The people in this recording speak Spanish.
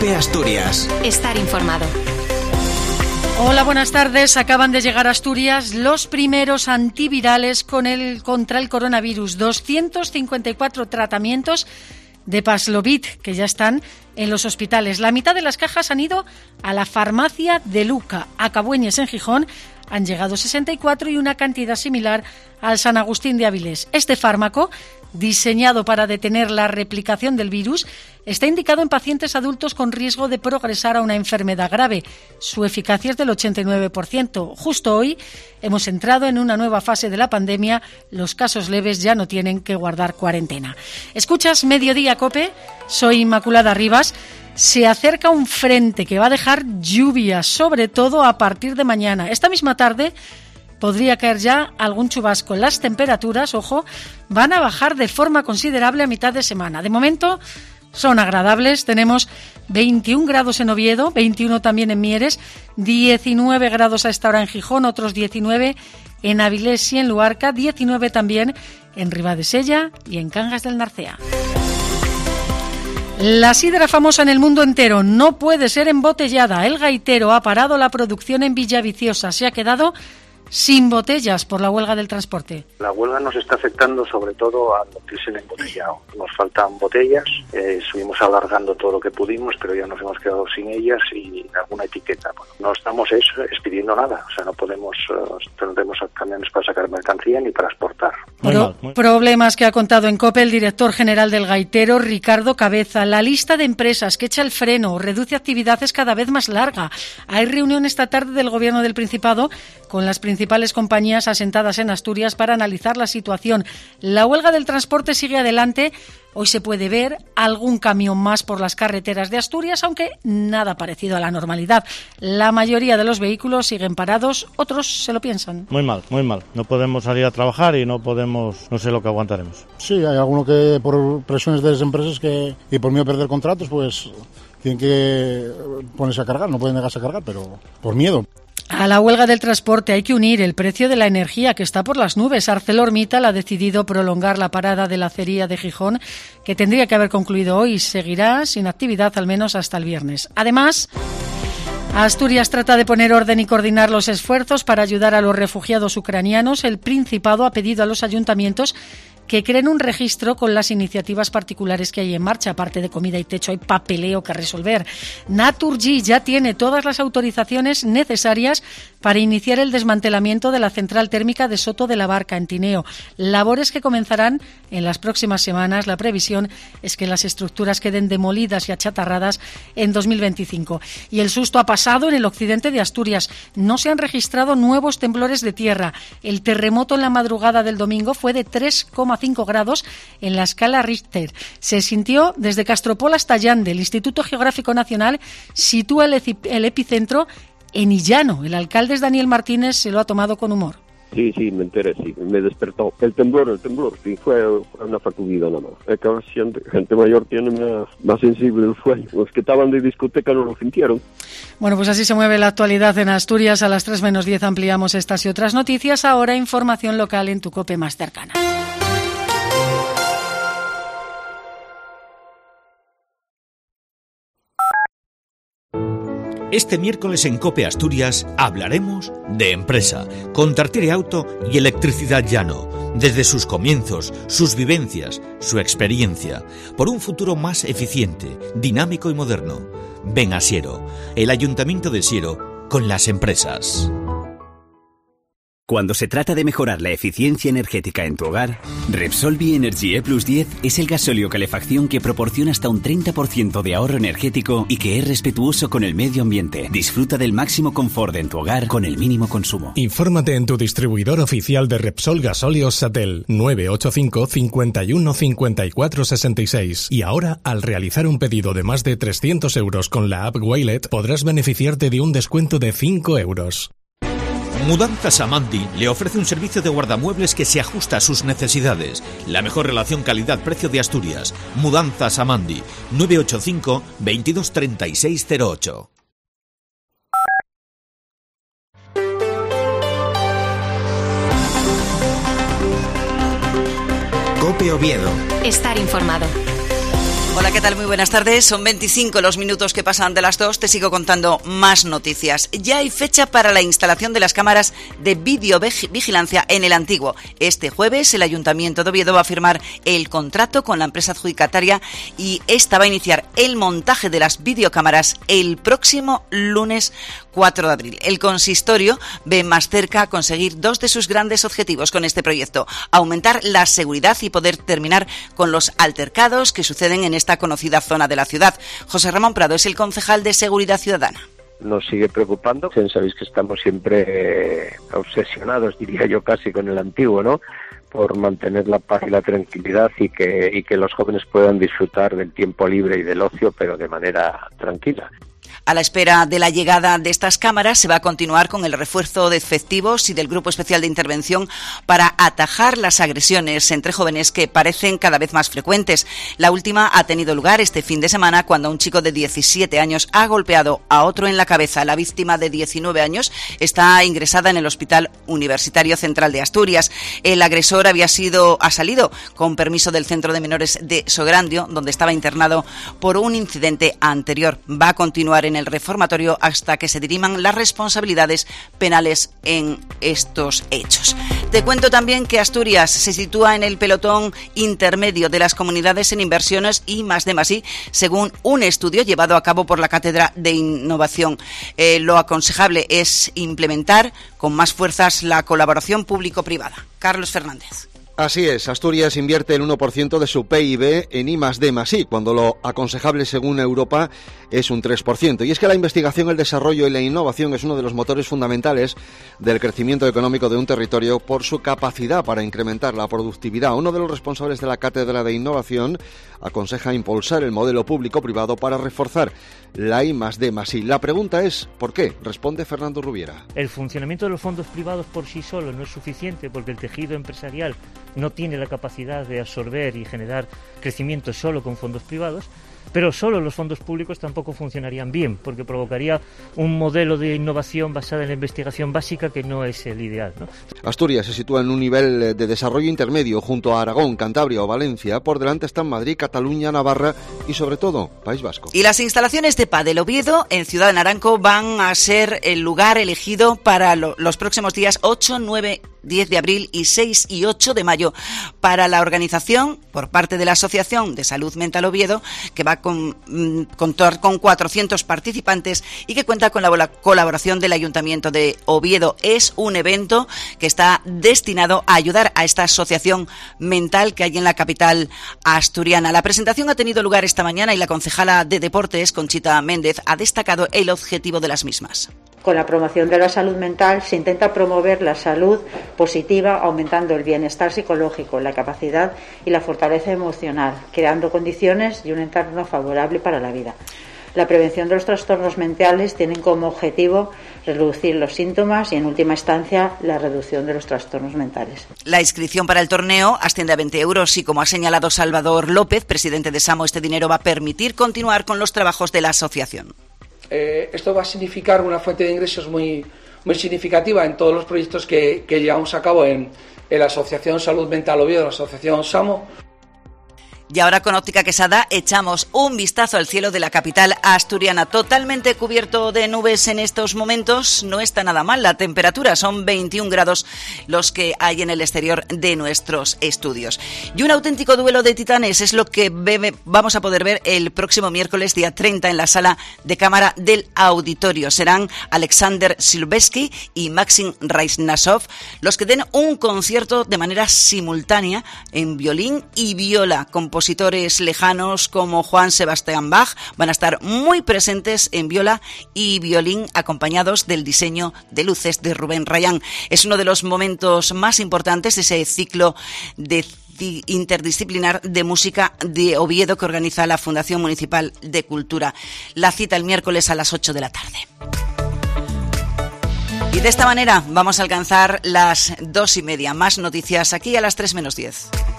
COPE Asturias. Estar informado. Hola, buenas tardes. Acaban de llegar a Asturias los primeros antivirales contra el coronavirus. 254 tratamientos de Paxlovid que ya están en los hospitales. La mitad de las cajas han ido a la farmacia de Luca. A Cabueñes, en Gijón, han llegado 64 y una cantidad similar al San Agustín de Avilés. Este fármaco, diseñado para detener la replicación del virus, está indicado en pacientes adultos con riesgo de progresar a una enfermedad grave. Su eficacia es del 89%. Justo hoy hemos entrado en una nueva fase de la pandemia. Los casos leves ya no tienen que guardar cuarentena. Escuchas Mediodía Cope, soy Inmaculada Rivas. Se acerca un frente que va a dejar lluvia, sobre todo a partir de mañana. Esta misma tarde podría caer ya algún chubasco. Las temperaturas, ojo, van a bajar de forma considerable a mitad de semana. De momento son agradables. Tenemos 21 grados en Oviedo, 21 también en Mieres, 19 grados a esta hora en Gijón, otros 19 en Avilés y en Luarca, 19 también en Ribadesella y en Cangas del Narcea. La sidra famosa en el mundo entero no puede ser embotellada. El Gaitero ha parado la producción en Villaviciosa. Se ha quedado sin botellas por la huelga del transporte. La huelga nos está afectando sobre todo a lo que es el embotellado. Nos faltan botellas, estuvimos alargando todo lo que pudimos, pero ya nos hemos quedado sin ellas y alguna etiqueta. Bueno, no estamos expidiendo nada, o sea, no podemos, tendremos camiones para sacar mercancía ni para exportar. Problemas que ha contado en COPE el director general del Gaitero, Ricardo Cabeza. La lista de empresas que echa el freno o reduce actividad es cada vez más larga. Hay reunión esta tarde del Gobierno del Principado con las principales compañías asentadas en Asturias para analizar la situación. La huelga del transporte sigue adelante. Hoy se puede ver algún camión más por las carreteras de Asturias, aunque nada parecido a la normalidad. La mayoría de los vehículos siguen parados, otros se lo piensan. Muy mal, muy mal. No podemos salir a trabajar y no sé lo que aguantaremos. Sí, hay algunos que por presiones de las empresas y por miedo a perder contratos, pues tienen que ponerse a cargar, no pueden negarse a cargar, pero por miedo. A la huelga del transporte hay que unir el precio de la energía, que está por las nubes. ArcelorMittal ha decidido prolongar la parada de la acería de Gijón, que tendría que haber concluido hoy y seguirá sin actividad al menos hasta el viernes. Además, Asturias trata de poner orden y coordinar los esfuerzos para ayudar a los refugiados ucranianos. El Principado ha pedido a los ayuntamientos que creen un registro con las iniciativas particulares que hay en marcha. Aparte de comida y techo, hay papeleo que resolver. Naturgy ya tiene todas las autorizaciones necesarias para iniciar el desmantelamiento de la central térmica de Soto de la Barca, en Tineo. Labores que comenzarán en las próximas semanas. La previsión es que las estructuras queden demolidas y achatarradas en 2025. Y el susto ha pasado en el occidente de Asturias. No se han registrado nuevos temblores de tierra. El terremoto en la madrugada del domingo fue de 3,5 grados en la escala Richter. Se sintió desde Castropol hasta Llande. El Instituto Geográfico Nacional sitúa el epicentro en Illano. El alcalde Daniel Martínez se lo ha tomado con humor. Sí, me enteré, sí, me despertó. El temblor, sí, fue una sacudida nada más. Es que gente mayor tiene más sensible el sueño. Los que estaban de discoteca no lo sintieron. Bueno, pues así se mueve la actualidad en Asturias. A las 3 menos 10 ampliamos estas y otras noticias. Ahora información local en tu COPE más cercana. Este miércoles en COPE Asturias hablaremos de empresa, con Tartiere Auto y Electricidad Llano, desde sus comienzos, sus vivencias, su experiencia, por un futuro más eficiente, dinámico y moderno. Ven a Siero, el Ayuntamiento de Siero, con las empresas. Cuando se trata de mejorar la eficiencia energética en tu hogar, Repsol Bienergy E+10 es el gasóleo calefacción que proporciona hasta un 30% de ahorro energético y que es respetuoso con el medio ambiente. Disfruta del máximo confort en tu hogar con el mínimo consumo. Infórmate en tu distribuidor oficial de Repsol Gasóleos Satel 985 51 54 66. Y ahora, al realizar un pedido de más de 300 euros con la app Waylet, podrás beneficiarte de un descuento de 5 euros. Mudanzas Amandi le ofrece un servicio de guardamuebles que se ajusta a sus necesidades. La mejor relación calidad-precio de Asturias. Mudanzas Amandi, 985 22 36 08. COPE Oviedo. Estar informado. Hola, ¿qué tal? Muy buenas tardes. Son 25 los minutos que pasan de las 2. Te sigo contando más noticias. Ya hay fecha para la instalación de las cámaras de videovigilancia en el Antiguo. Este jueves el Ayuntamiento de Oviedo va a firmar el contrato con la empresa adjudicataria y esta va a iniciar el montaje de las videocámaras el próximo lunes 4 de abril. El consistorio ve más cerca conseguir dos de sus grandes objetivos con este proyecto: aumentar la seguridad y poder terminar con los altercados que suceden en esta conocida zona de la ciudad. José Ramón Prado es el concejal de Seguridad Ciudadana. Nos sigue preocupando. Sabéis que estamos siempre obsesionados, diría yo, casi con el Antiguo, ¿no?, por mantener la paz y la tranquilidad y que los jóvenes puedan disfrutar del tiempo libre y del ocio, pero de manera tranquila. A la espera de la llegada de estas cámaras se va a continuar con el refuerzo de efectivos y del Grupo Especial de Intervención para atajar las agresiones entre jóvenes que parecen cada vez más frecuentes. La última ha tenido lugar este fin de semana cuando un chico de 17 años ha golpeado a otro en la cabeza. La víctima, de 19 años, está ingresada en el Hospital Universitario Central de Asturias. El agresor ha salido con permiso del Centro de Menores de Sograndio, donde estaba internado por un incidente anterior. Va a continuar en el reformatorio hasta que se diriman las responsabilidades penales en estos hechos. Te cuento también que Asturias se sitúa en el pelotón intermedio de las comunidades en inversiones I+D+I, según un estudio llevado a cabo por la Cátedra de Innovación. Lo aconsejable es implementar con más fuerzas la colaboración público-privada. Carlos Fernández. Así es, Asturias invierte el 1% de su PIB en I+D+I, cuando lo aconsejable según Europa es un 3%. Y es que la investigación, el desarrollo y la innovación es uno de los motores fundamentales del crecimiento económico de un territorio por su capacidad para incrementar la productividad. Uno de los responsables de la Cátedra de Innovación aconseja impulsar el modelo público-privado para reforzar la I+D+I. La pregunta es, ¿por qué? Responde Fernando Rubiera. El funcionamiento de los fondos privados por sí solo no es suficiente porque el tejido empresarial no tiene la capacidad de absorber y generar crecimiento solo con fondos privados, pero solo los fondos públicos tampoco funcionarían bien, porque provocaría un modelo de innovación basada en la investigación básica que no es el ideal, ¿no? Asturias se sitúa en un nivel de desarrollo intermedio junto a Aragón, Cantabria o Valencia. Por delante están Madrid, Cataluña, Navarra y sobre todo País Vasco. Y las instalaciones de Padel Oviedo en Ciudad de Naranco van a ser el lugar elegido para los próximos días 8, 9, 10 de abril y 6 y 8 de mayo para la organización por parte de la Asociación de Salud Mental Oviedo, que va a contar con 400 participantes y que cuenta con la colaboración del Ayuntamiento de Oviedo. Es un evento que está destinado a ayudar a esta asociación mental que hay en la capital asturiana. La presentación ha tenido lugar esta mañana y la concejala de Deportes, Conchita Méndez, ha destacado el objetivo de las mismas. Con la promoción de la salud mental se intenta promover la salud positiva, aumentando el bienestar psicológico, la capacidad y la fortaleza emocional, creando condiciones y un entorno favorable para la vida. La prevención de los trastornos mentales tiene como objetivo reducir los síntomas y, en última instancia, la reducción de los trastornos mentales. La inscripción para el torneo asciende a 20 euros y, como ha señalado Salvador López, presidente de SAMO, este dinero va a permitir continuar con los trabajos de la asociación. Esto va a significar una fuente de ingresos muy significativa en todos los proyectos que llevamos a cabo en la Asociación Salud Mental Oviedo, la Asociación SAMO. Y ahora con Óptica Quesada echamos un vistazo al cielo de la capital asturiana, totalmente cubierto de nubes en estos momentos. No está nada mal la temperatura, son 21 grados los que hay en el exterior de nuestros estudios. Y un auténtico duelo de titanes es lo que vamos a poder ver el próximo miércoles, día 30, en la sala de cámara del auditorio. Serán Alexander Silveski y Maxim Raisnasov los que den un concierto de manera simultánea en violín y viola. Compositores lejanos como Juan Sebastián Bach van a estar muy presentes en viola y violín, acompañados del diseño de luces de Rubén Rayán. Es uno de los momentos más importantes de ese ciclo de interdisciplinar de música de Oviedo que organiza la Fundación Municipal de Cultura. La cita el miércoles a las 8 de la tarde. Y de esta manera vamos a alcanzar las 2:30. Más noticias aquí a las 3 menos 10.